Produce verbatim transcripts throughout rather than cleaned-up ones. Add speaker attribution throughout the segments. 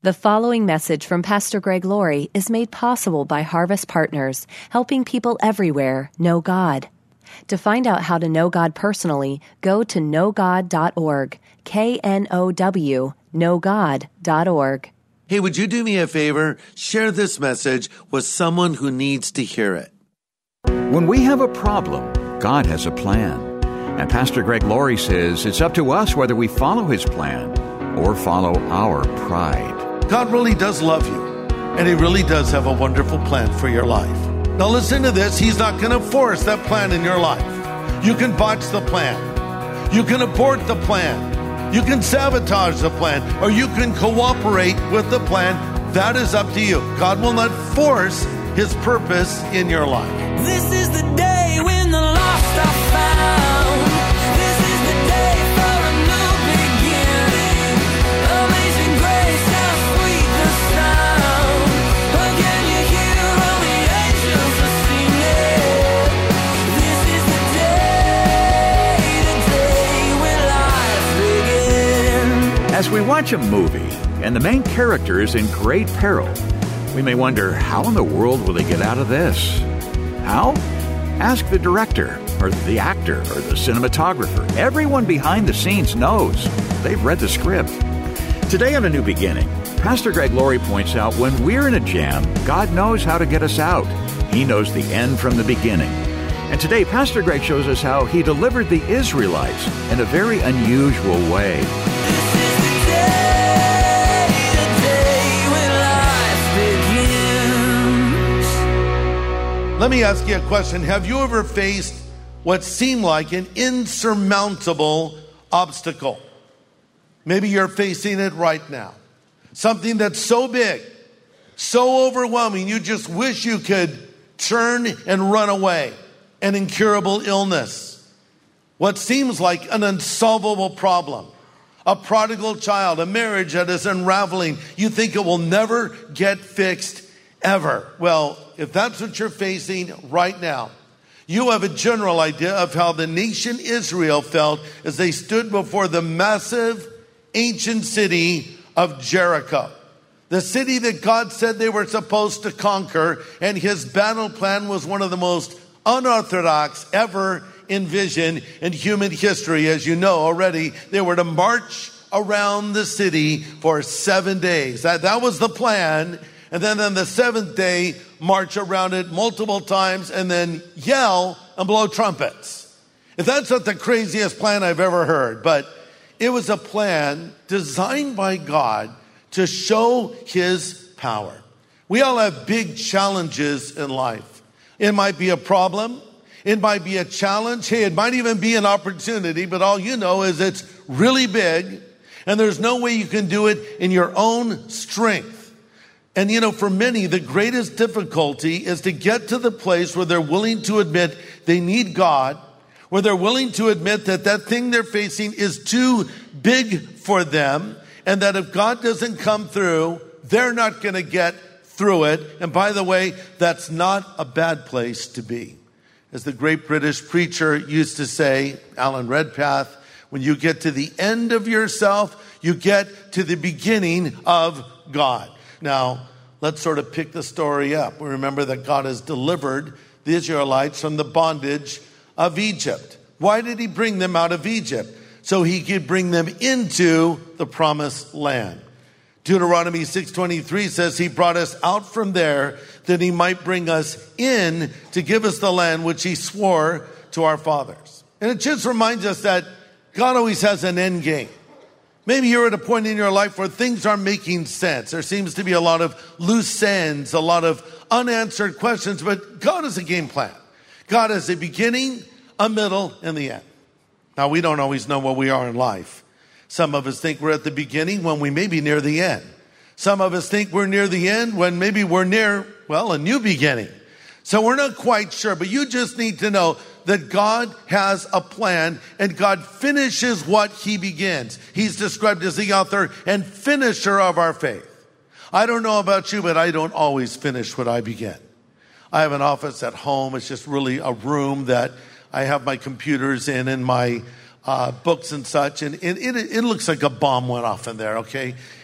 Speaker 1: The following message from Pastor Greg Laurie is made possible by Harvest Partners, helping people everywhere know God. To find out how to know God personally, go to know god dot org, K N O W, know god dot org.
Speaker 2: Hey, would you do me a favor? Share this message with someone who needs to hear it.
Speaker 3: When we have a problem, God has a plan. And Pastor Greg Laurie says it's up to us whether we follow his plan or follow our pride.
Speaker 2: God really does love you, and he really does have a wonderful plan for your life. Now listen to this. He's not going to force that plan in your life. You can botch the plan. You can abort the plan. You can sabotage the plan, or you can cooperate with the plan. That is up to you. God will not force his purpose in your life.
Speaker 4: This is the day when the lost are found. This is the day for a new beginning. Amazing grace, how sweet the sound. Again you hear all the angels are singing. This is the day, the day when life begins.
Speaker 3: As we watch a movie and the main character is in great peril, we may wonder, how in the world will they get out of this? How? Ask the director, or the actor, or the cinematographer. Everyone behind the scenes knows. They've read the script. Today on A New Beginning, Pastor Greg Laurie points out when we're in a jam, God knows how to get us out. He knows the end from the beginning. And today, Pastor Greg shows us how he delivered the Israelites in a very unusual way.
Speaker 4: This is the day, the day when life begins.
Speaker 2: Let me ask you a question. Have you ever faced what seemed like an insurmountable obstacle? Maybe you're facing it right now. Something that's so big, so overwhelming, you just wish you could turn and run away. An incurable illness. What seems like an unsolvable problem. A prodigal child, a marriage that is unraveling. You think it will never get fixed ever. Well, if that's what you're facing right now, you have a general idea of how the nation Israel felt as they stood before the massive ancient city of Jericho. The city that God said they were supposed to conquer, and his battle plan was one of the most unorthodox ever envisioned in human history. As you know already, they were to march around the city for seven days. That, that was the plan. And then on the seventh day, march around it multiple times and then yell and blow trumpets. If that's not the craziest plan I've ever heard, but it was a plan designed by God to show his power. We all have big challenges in life. It might be a problem. It might be a challenge. Hey, it might even be an opportunity, but all you know is it's really big, and there's no way you can do it in your own strength. And you know, for many, the greatest difficulty is to get to the place where they're willing to admit they need God, where they're willing to admit that that thing they're facing is too big for them, and that if God doesn't come through, they're not going to get through it. And by the way, that's not a bad place to be. As the great British preacher used to say, Alan Redpath, when you get to the end of yourself, you get to the beginning of God. Now, let's sort of pick the story up. We remember that God has delivered the Israelites from the bondage of Egypt. Why did he bring them out of Egypt? So he could bring them into the promised land. Deuteronomy six twenty-three says he brought us out from there that he might bring us in to give us the land which he swore to our fathers. And it just reminds us that God always has an end game. Maybe you're at a point in your life where things aren't making sense. There seems to be a lot of loose ends, a lot of unanswered questions, but God has a game plan. God has a beginning, a middle, and the end. Now, we don't always know where we are in life. Some of us think we're at the beginning when we may be near the end. Some of us think we're near the end when maybe we're near, well, a new beginning. So we're not quite sure, but you just need to know that God has a plan and God finishes what he begins. He's described as the author and finisher of our faith. I don't know about you, but I don't always finish what I begin. I have an office at home. It's just really a room that I have my computers in and my uh, books and such. And it, it, it looks like a bomb went off in there, okay?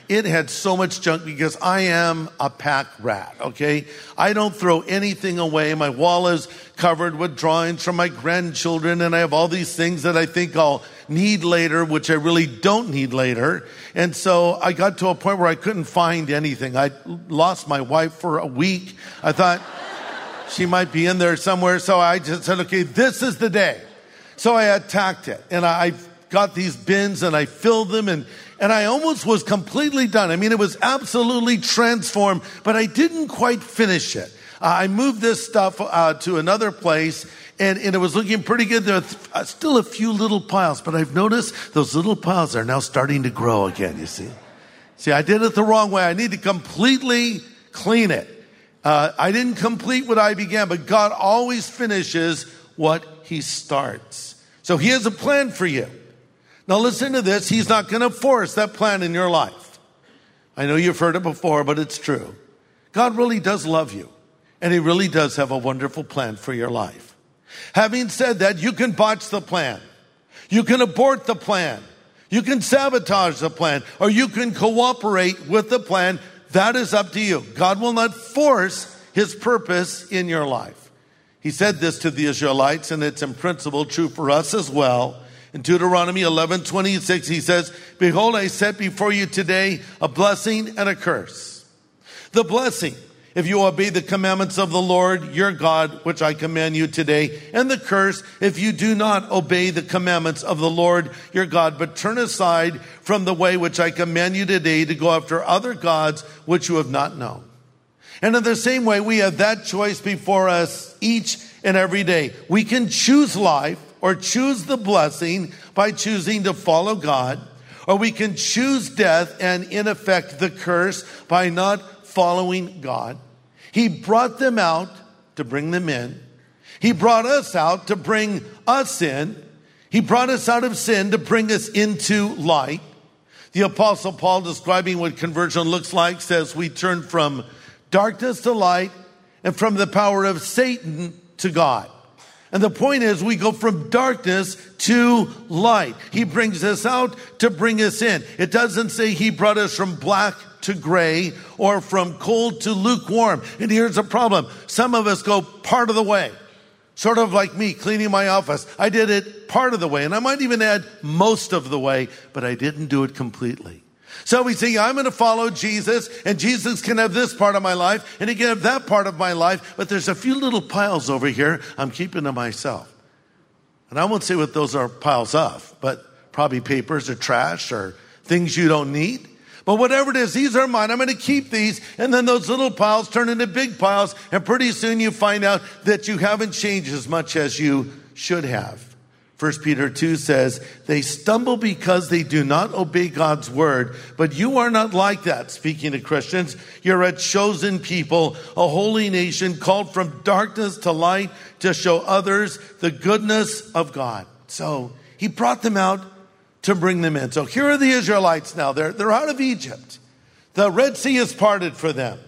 Speaker 2: it had so much junk because I am a pack rat, okay? I don't throw anything away. My wall is covered with drawings from my grandchildren, and I have all these things that I think I'll need later, which I really don't need later. And so I got to a point where I couldn't find anything. I lost my wife for a week. I thought she might be in there somewhere, so I just said, okay, this is the day. So I attacked it, and I got these bins, and I filled them, and And I almost was completely done. I mean, it was absolutely transformed, but I didn't quite finish it. Uh, I moved this stuff uh, to another place, and, and it was looking pretty good. There are th- uh, still a few little piles, but I've noticed those little piles are now starting to grow again, you see. See, I did it the wrong way. I need to completely clean it. Uh, I didn't complete what I began, but God always finishes what he starts. So he has a plan for you. Now listen to this. He's not going to force that plan in your life. I know you've heard it before, but it's true. God really does love you, and he really does have a wonderful plan for your life. Having said that, you can botch the plan. You can abort the plan. You can sabotage the plan, or you can cooperate with the plan. That is up to you. God will not force his purpose in your life. He said this to the Israelites, and it's in principle true for us as well. In Deuteronomy eleven twenty-six, he says, behold, I set before you today a blessing and a curse. The blessing, if you obey the commandments of the Lord, your God, which I command you today. And the curse, if you do not obey the commandments of the Lord, your God, but turn aside from the way which I command you today to go after other gods which you have not known. And in the same way, we have that choice before us each and every day. We can choose life, or choose the blessing by choosing to follow God, or we can choose death and in effect the curse by not following God. He brought them out to bring them in. He brought us out to bring us in. He brought us out of sin to bring us into light. The Apostle Paul, describing what conversion looks like, says we turn from darkness to light and from the power of Satan to God. And the point is, we go from darkness to light. He brings us out to bring us in. It doesn't say he brought us from black to gray or from cold to lukewarm. And here's the problem. Some of us go part of the way. Sort of like me cleaning my office. I did it part of the way, and I might even add most of the way, but I didn't do it completely. So we say, I'm going to follow Jesus, and Jesus can have this part of my life, and he can have that part of my life, but there's a few little piles over here I'm keeping to myself. And I won't say what those are piles of, but probably papers or trash or things you don't need. But whatever it is, these are mine. I'm going to keep these, and then those little piles turn into big piles, and pretty soon you find out that you haven't changed as much as you should have. First Peter two says, they stumble because they do not obey God's word, but you are not like that. Speaking to Christians, you're a chosen people, a holy nation called from darkness to light to show others the goodness of God. So he brought them out to bring them in. So here are the Israelites now. They're, they're out of Egypt. The Red Sea is parted for them,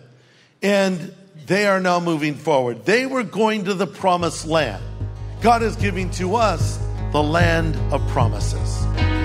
Speaker 2: and they are now moving forward. They were going to the promised land. God is giving to us the land of promises.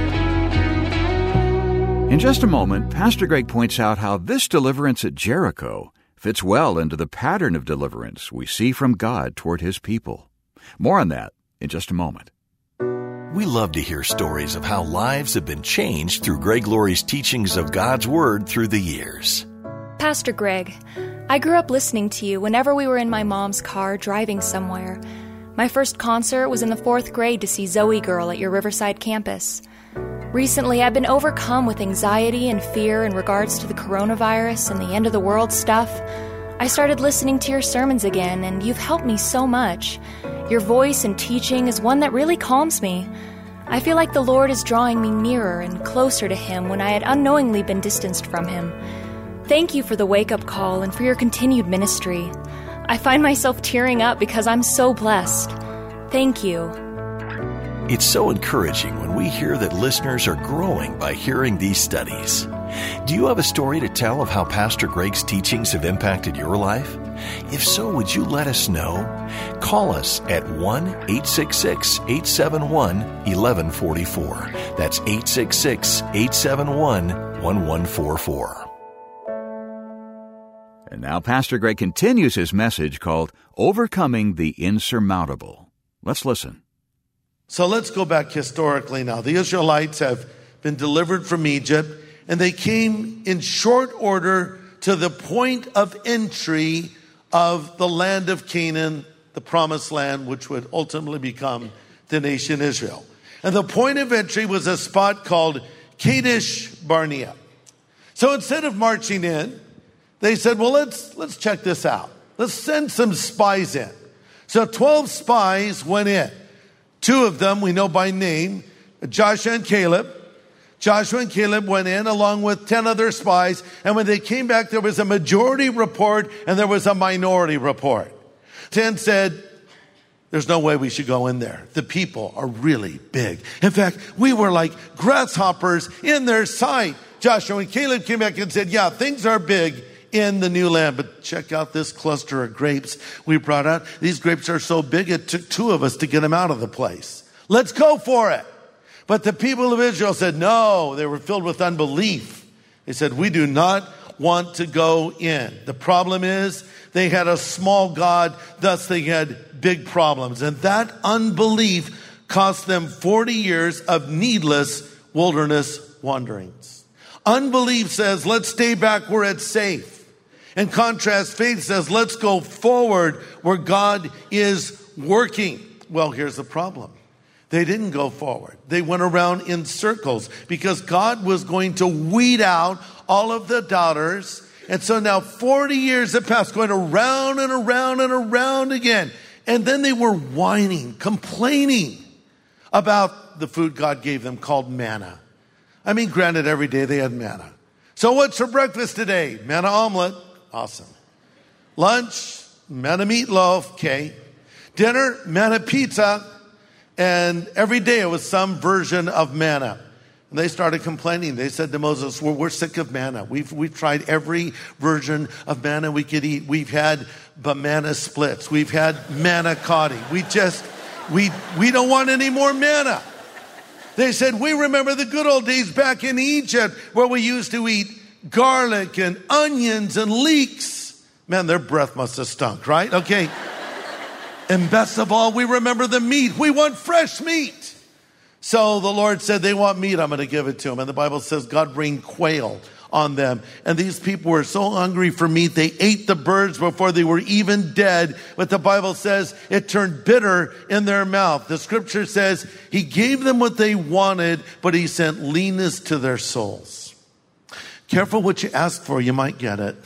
Speaker 3: In just a moment, Pastor Greg points out how this deliverance at Jericho fits well into the pattern of deliverance we see from God toward his people. More on that in just a moment.
Speaker 5: We love to hear stories of how lives have been changed through Greg Laurie's teachings of God's Word through the years.
Speaker 6: Pastor Greg, I grew up listening to you whenever we were in my mom's car driving somewhere. My first concert was in the fourth grade to see Zoe Girl at your Riverside campus. Recently, I've been overcome with anxiety and fear in regards to the coronavirus and the end of the world stuff. I started listening to your sermons again, and you've helped me so much. Your voice and teaching is one that really calms me. I feel like the Lord is drawing me nearer and closer to Him when I had unknowingly been distanced from Him. Thank you for the wake-up call and for your continued ministry. I find myself tearing up because I'm so blessed. Thank you.
Speaker 5: It's so encouraging when we hear that listeners are growing by hearing these studies. Do you have a story to tell of how Pastor Greg's teachings have impacted your life? If so, would you let us know? Call us at one eight six six, eight seven one, one one four four. That's eight six six, eight seven one, one one one four four.
Speaker 3: And now Pastor Greg continues his message called Overcoming the Insurmountable. Let's listen.
Speaker 2: So let's go back historically now. The Israelites have been delivered from Egypt, and they came in short order to the point of entry of the land of Canaan, the promised land, which would ultimately become the nation Israel. And the point of entry was a spot called Kadesh Barnea. So instead of marching in, they said, well, let's let's check this out. Let's send some spies in. So twelve spies went in. Two of them we know by name, Joshua and Caleb. Joshua and Caleb went in along with ten other spies. And when they came back, there was a majority report and there was a minority report. ten said, there's no way we should go in there. The people are really big. In fact, we were like grasshoppers in their sight. Joshua and Caleb came back and said, yeah, things are big in the new land, but check out this cluster of grapes we brought out. These grapes are so big, it took two of us to get them out of the place. Let's go for it. But the people of Israel said, no, they were filled with unbelief. They said, we do not want to go in. The problem is they had a small God, thus they had big problems. And that unbelief cost them forty years of needless wilderness wanderings. Unbelief says, let's stay back where it's safe. In contrast, faith says, let's go forward where God is working. Well, here's the problem. They didn't go forward. They went around in circles because God was going to weed out all of the doubters. And so now forty years have passed, going around and around and around again. And then they were whining, complaining about the food God gave them called manna. I mean, granted, every day they had manna. So what's for breakfast today? Manna omelet. Awesome. Lunch, manna meatloaf. Okay. Dinner, manna pizza. And every day it was some version of manna. And they started complaining. They said to Moses, we're, we're sick of manna. We've, we've tried every version of manna we could eat. We've had banana splits. We've had manicotti. We just, we, we don't want any more manna. They said, we remember the good old days back in Egypt where we used to eat garlic and onions and leeks. Man, their breath must have stunk, right? Okay. And best of all, we remember the meat. We want fresh meat. So the Lord said, they want meat, I'm going to give it to them. And the Bible says God rained quail on them. And these people were so hungry for meat, they ate the birds before they were even dead. But the Bible says it turned bitter in their mouth. The scripture says he gave them what they wanted, but he sent leanness to their souls. Careful what you ask for, you might get it.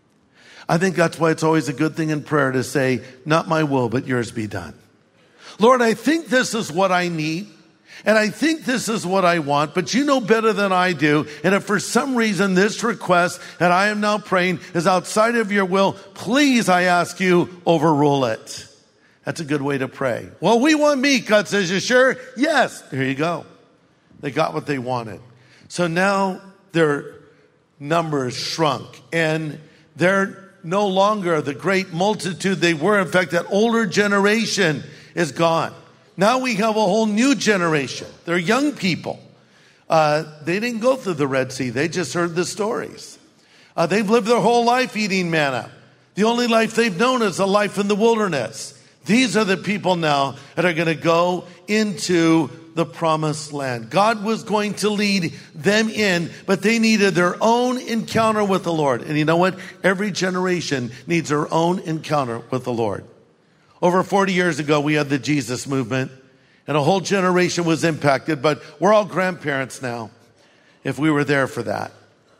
Speaker 2: I think that's why it's always a good thing in prayer to say, not my will, but yours be done. Lord, I think this is what I need. And I think this is what I want, but you know better than I do. And if for some reason this request that I am now praying is outside of your will, please, I ask you, overrule it. That's a good way to pray. Well, we want meat. God says, you sure? Yes. There you go. They got what they wanted. So now their numbers shrunk and they're no longer the great multitude they were. In fact, that older generation is gone. Now we have a whole new generation. They're young people. Uh, they didn't go through the Red Sea. They just heard the stories. Uh, they've lived their whole life eating manna. The only life they've known is a life in the wilderness. These are the people now that are going to go into the promised land. God was going to lead them in, but they needed their own encounter with the Lord. And you know what? Every generation needs their own encounter with the Lord. Over forty years ago, we had the Jesus movement, and a whole generation was impacted, but we're all grandparents now, if we were there for that.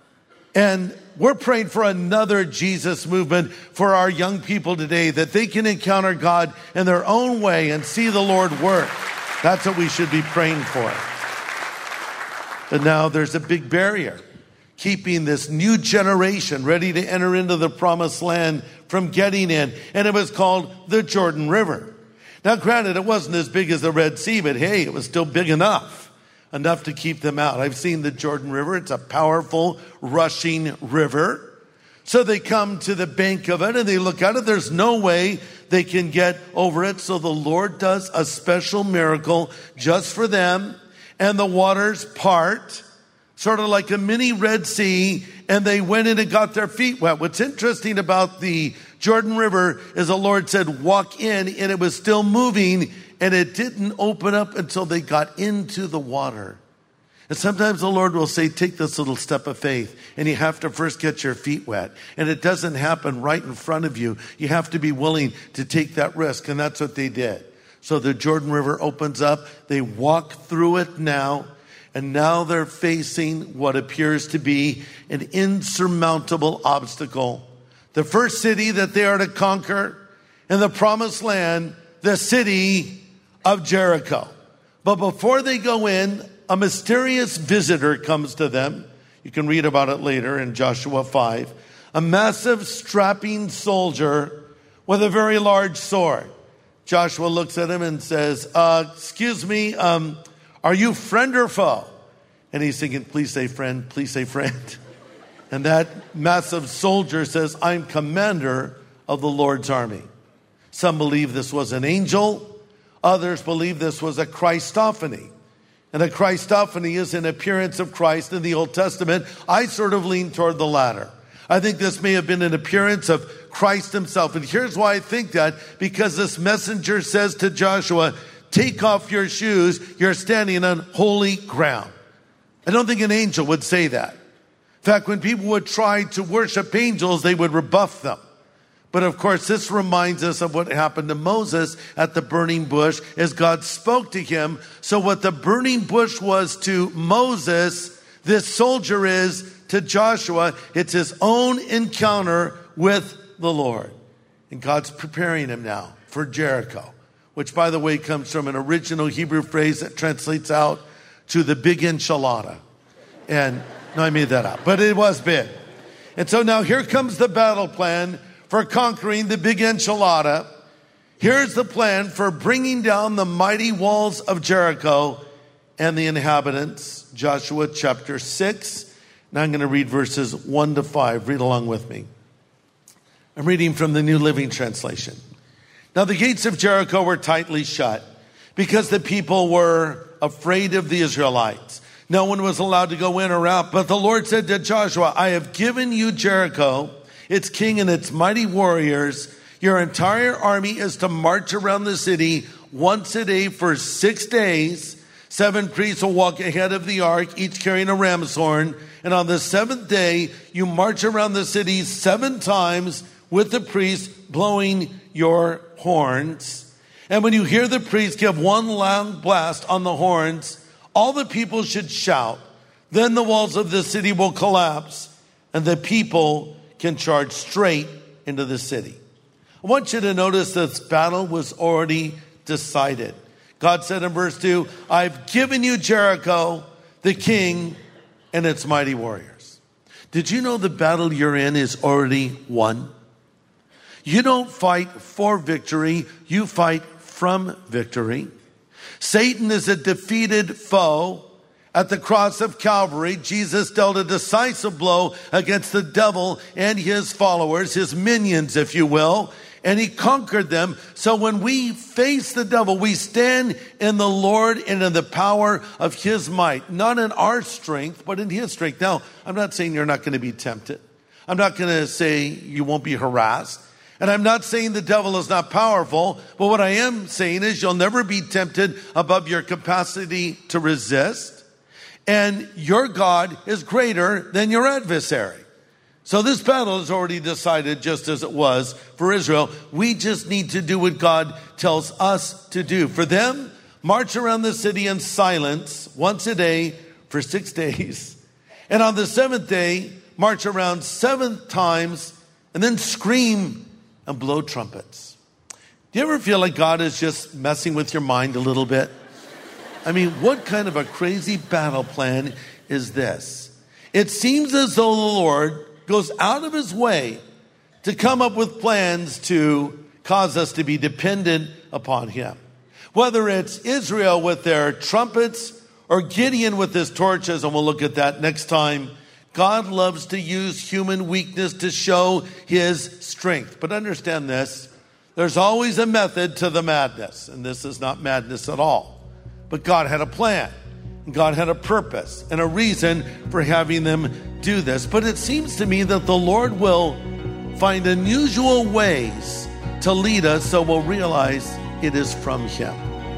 Speaker 2: And we're praying for another Jesus movement for our young people today, that they can encounter God in their own way and see the Lord work. That's what we should be praying for. But now there's a big barrier keeping this new generation ready to enter into the promised land from getting in. And it was called the Jordan River. Now, granted, it wasn't as big as the Red Sea, but hey, it was still big enough. Enough to keep them out. I've seen the Jordan River. It's a powerful, rushing river. So they come to the bank of it and they look at it. There's no way they can get over it. So the Lord does a special miracle just for them. And the waters part. sort of like a mini Red Sea, and they went in and got their feet wet. What's interesting about the Jordan River is the Lord said, walk in, and it was still moving, and it didn't open up until they got into the water. And sometimes the Lord will say, take this little step of faith, and you have to first get your feet wet. And it doesn't happen right in front of you. You have to be willing to take that risk, and that's what they did. So the Jordan River opens up. They walk through it now, and now they're facing what appears to be an insurmountable obstacle. The first city that they are to conquer in the promised land, the city of Jericho. But before they go in, a mysterious visitor comes to them. You can read about it later in Joshua five. A massive, strapping soldier with a very large sword. Joshua looks at him and says, uh, excuse me, um, are you friend or foe? And he's thinking, please say friend, please say friend. And that massive soldier says, I'm commander of the Lord's army. Some believe this was an angel. Others believe this was a Christophany. And a Christophany is an appearance of Christ in the Old Testament. I sort of lean toward the latter. I think this may have been an appearance of Christ himself. And here's why I think that. Because this messenger says to Joshua, take off your shoes. You're standing on holy ground. I don't think an angel would say that. In fact, when people would try to worship angels, they would rebuff them. But of course, this reminds us of what happened to Moses at the burning bush as God spoke to him. So what the burning bush was to Moses, this soldier is to Joshua. It's his own encounter with the Lord. And God's preparing him now for Jericho, which, by the way, comes from an original Hebrew phrase that translates out to the big enchilada. And no, I made that up, but it was big. And so now here comes the battle plan for conquering the big enchilada. Here's the plan for bringing down the mighty walls of Jericho and the inhabitants. Joshua chapter six. Now I'm going to read verses one to five. Read along with me. I'm reading from the New Living Translation. Now the gates of Jericho were tightly shut because the people were afraid of the Israelites. No one was allowed to go in or out. But the Lord said to Joshua, I have given you Jericho, its king and its mighty warriors. Your entire army is to march around the city once a day for six days. Seven priests will walk ahead of the ark, each carrying a ram's horn. And on the seventh day, you march around the city seven times with the priests blowing your horns. And when you hear the priests give one loud blast on the horns, all the people should shout. Then the walls of the city will collapse, and the people can charge straight into the city. I want you to notice this battle was already decided. God said in verse two, I've given you Jericho, the king, and its mighty warriors. Did you know the battle you're in is already won? You don't fight for victory, you fight from victory. Satan is a defeated foe. At the cross of Calvary, Jesus dealt a decisive blow against the devil and his followers, his minions, if you will, and he conquered them. So when we face the devil, we stand in the Lord and in the power of his might, not in our strength, but in his strength. Now, I'm not saying you're not going to be tempted. I'm not going to say you won't be harassed. And I'm not saying the devil is not powerful, but what I am saying is you'll never be tempted above your capacity to resist. And your God is greater than your adversary. So this battle is already decided just as it was for Israel. We just need to do what God tells us to do. For them, march around the city in silence once a day for six days. And on the seventh day, march around seven times and then scream and blow trumpets. Do you ever feel like God is just messing with your mind a little bit? I mean, what kind of a crazy battle plan is this? It seems as though the Lord goes out of his way to come up with plans to cause us to be dependent upon him. Whether it's Israel with their trumpets or Gideon with his torches, and we'll look at that next time, God loves to use human weakness to show his strength. But understand this, there's always a method to the madness, and this is not madness at all. But God had a plan. God had a purpose and a reason for having them do this. But it seems to me that the Lord will find unusual ways to lead us so we'll realize it is from Him.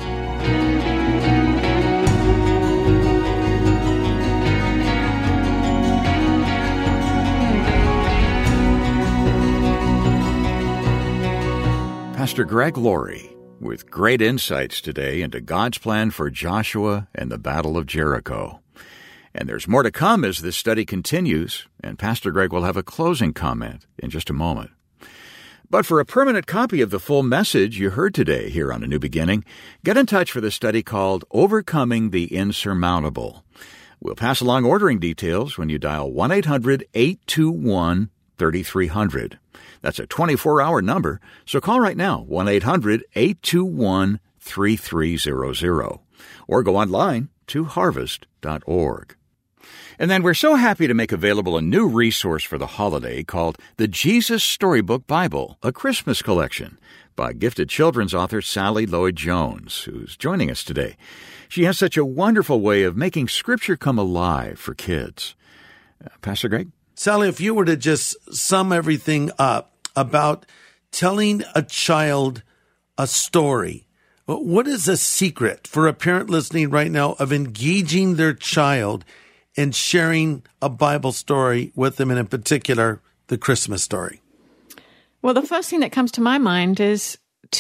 Speaker 3: Pastor Greg Laurie with great insights today into God's plan for Joshua and the Battle of Jericho. And there's more to come as this study continues, and Pastor Greg will have a closing comment in just a moment. But for a permanent copy of the full message you heard today here on A New Beginning, get in touch for the study called Overcoming the Insurmountable. We'll pass along ordering details when you dial one eight hundred eight two one thirty-three hundred. That's a twenty-four hour number, so call right now, one eight hundred eight two one thirty-three hundred, or go online to harvest dot org. And then we're so happy to make available a new resource for the holiday called the Jesus Storybook Bible, a Christmas collection, by gifted children's author Sally Lloyd Jones, who's joining us today. She has such a wonderful way of making Scripture come alive for kids. Uh, Pastor Greg?
Speaker 2: Sally, if you were to just sum everything up about telling a child a story, what is a secret for a parent listening right now of engaging their child and sharing a Bible story with them, and in particular, the Christmas story?
Speaker 7: Well, the first thing that comes to my mind is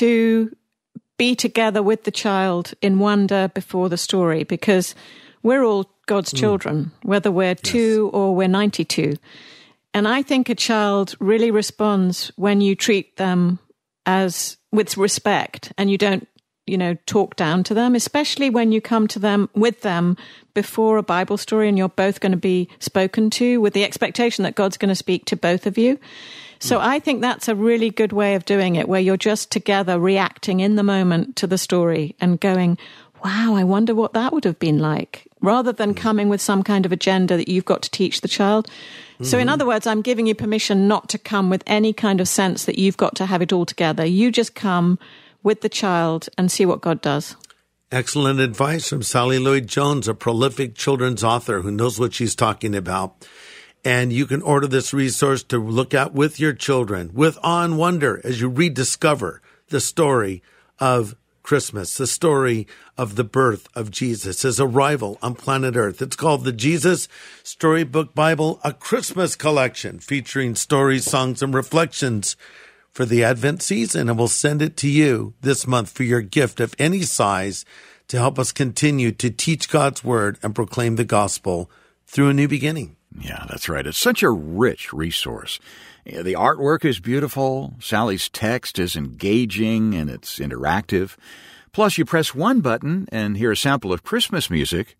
Speaker 7: to be together with the child in wonder before the story, because we're all God's children, mm. whether we're yes. two or we're ninety-two. And I think a child really responds when you treat them as with respect and you don't, you know, talk down to them, especially when you come to them with them before a Bible story and you're both going to be spoken to with the expectation that God's going to speak to both of you. So mm. I think that's a really good way of doing it, where you're just together reacting in the moment to the story and going, wow, I wonder what that would have been like, rather than coming with some kind of agenda that you've got to teach the child. Mm-hmm. So in other words, I'm giving you permission not to come with any kind of sense that you've got to have it all together. You just come with the child and see what God does.
Speaker 2: Excellent advice from Sally Lloyd Jones, a prolific children's author who knows what she's talking about. And you can order this resource to look at with your children, with awe and wonder, as you rediscover the story of Christmas, the story of the birth of Jesus, his arrival on planet Earth. It's called the Jesus Storybook Bible, a Christmas collection featuring stories, songs, and reflections for the Advent season. And we'll send it to you this month for your gift of any size to help us continue to teach God's Word and proclaim the gospel through a new beginning.
Speaker 3: Yeah, that's right. It's such a rich resource. The artwork is beautiful. Sally's text is engaging and it's interactive. Plus, you press one button and hear a sample of Christmas music.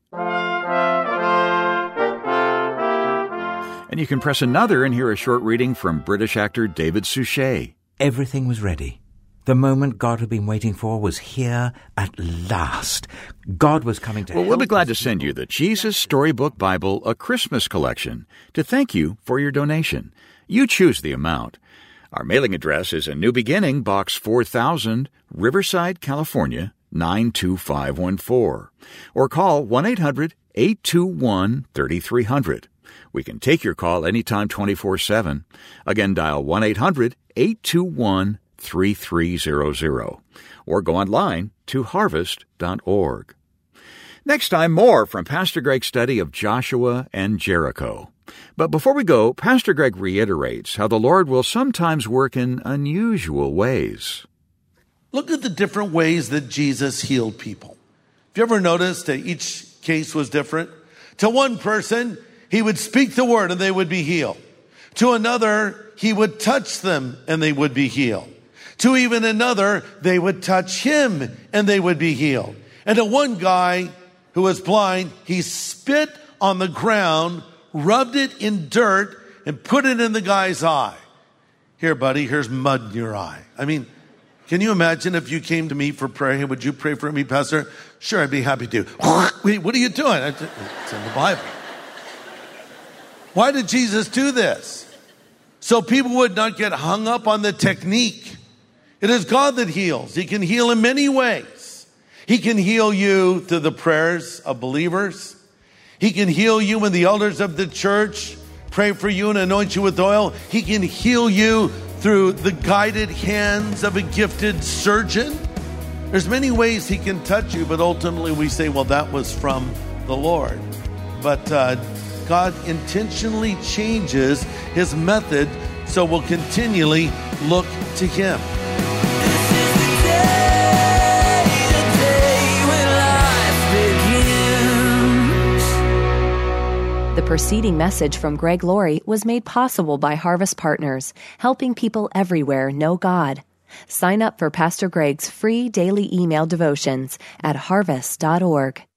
Speaker 3: And you can press another and hear a short reading from British actor David Suchet.
Speaker 8: Everything was ready. The moment God had been waiting for was here at last. God was coming to
Speaker 3: Well,
Speaker 8: help
Speaker 3: we'll be glad to
Speaker 8: us.
Speaker 3: send you the Jesus Storybook Bible, a Christmas collection, to thank you for your donation. You choose the amount. Our mailing address is A New Beginning, Box four thousand, Riverside, California, nine two five one four. Or call one eight hundred eight two one thirty-three hundred. We can take your call anytime twenty-four seven. Again, dial one eight hundred eight two one three three hundred. Or go online to harvest dot org. Next time, more from Pastor Greg's study of Joshua and Jericho. But before we go, Pastor Greg reiterates how the Lord will sometimes work in unusual ways.
Speaker 2: Look at the different ways that Jesus healed people. Have you ever noticed that each case was different? To one person, he would speak the word and they would be healed. To another, he would touch them and they would be healed. To even another, they would touch him and they would be healed. And to one guy who was blind, he spit on the ground, rubbed it in dirt, and put it in the guy's eye. Here, buddy, here's mud in your eye. I mean, can you imagine if you came to me for prayer? Hey, would you pray for me, Pastor? Sure, I'd be happy to. Wait, what are you doing? It's in the Bible. Why did Jesus do this? So people would not get hung up on the technique. It is God that heals. He can heal in many ways. He can heal you through the prayers of believers. He can heal you when the elders of the church pray for you and anoint you with oil. He can heal you through the guided hands of a gifted surgeon. There's many ways he can touch you, but ultimately we say, well, that was from the Lord. But uh, God intentionally changes his method, so we'll continually look to him.
Speaker 4: This is the day, the day when life begins.
Speaker 1: The preceding message from Greg Laurie was made possible by Harvest Partners, helping people everywhere know God. Sign up for Pastor Greg's free daily email devotions at harvest dot org.